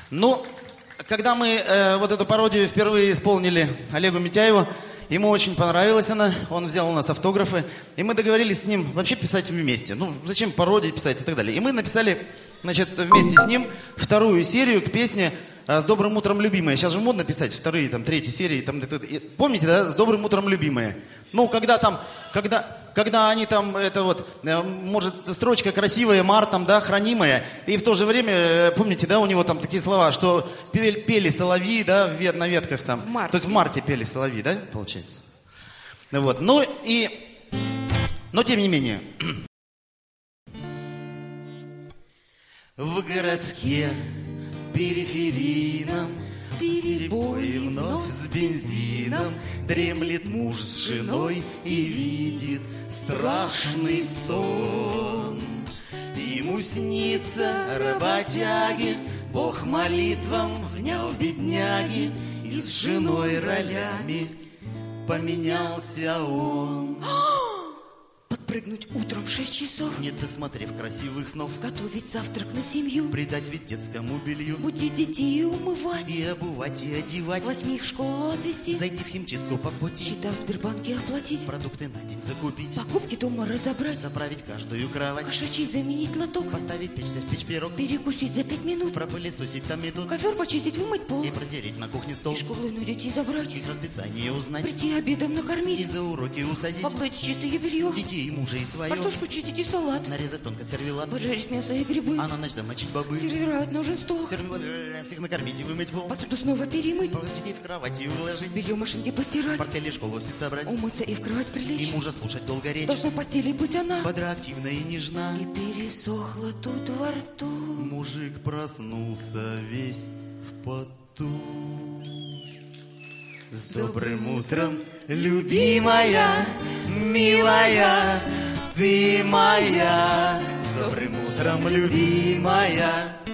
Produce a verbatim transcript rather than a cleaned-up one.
Ну, когда мы э, вот эту пародию впервые исполнили Олегу Митяеву, ему очень понравилась она, он взял у нас автографы, и мы договорились с ним вообще писать вместе. Ну, зачем пародии писать и так далее. И мы написали, значит, вместе с ним вторую серию к песне «С добрым утром, любимая». Сейчас же модно писать вторые, там, третьи серии. Там, помните, да? «С добрым утром, любимая». Ну, когда там, когда, когда они там, это вот, может, строчка красивая, мартом, да, хранимая, и в то же время, помните, да, у него там такие слова, что пели, пели соловьи, да, на ветках там. В марте. То есть в марте пели соловьи, да, получается? Вот, ну и, но тем не менее. В городке периферийном перебои вновь с бензином дремлет муж с женой и видит страшный сон. Ему снится работяги, Бог молитвам внял бедняги, и с женой ролями поменялся он. Подпрыгнуть утром в шесть часов, не досмотрев красивых снов, готовить завтрак на семью, придать ведь детскому белью, будить детей и умывать, и обувать, и одевать, восьми их в школу отвезти, зайти в химчистку по пути, счета в Сбербанке оплатить, продукты на день закупить, покупки дома разобрать, заправить каждую кровать, кошачий заменить лоток, поставить печься в печь пирог, перекусить за пять минут, пропылесосить там и тут, ковер почистить, вымыть пол, и протереть на кухне стол, и школу детей забрать, их расписание узнать, прийти обедом накормить, и за уроки усадить, помыть чистое белье, детей, мужа и свое, картошку чистить и салат, нарезать тонко сервелат, поджарить мясо и грибы, а на ночь замочить бобы, сервировать нужен стол, сервелат, всех накормить и вымыть пол, посуду снова перемыть, детей в кровати уложить, белье в машинке постирать, портфели в школу все собрать, умыться и в кровать прилечь, и мужа слушать долго речь, должна в постели быть она, бодроактивна и нежна. и пересохла тут во рту. Мужик проснулся весь в поту. С добрым утром, любимая, милая, ты моя. С добрым утром, любимая.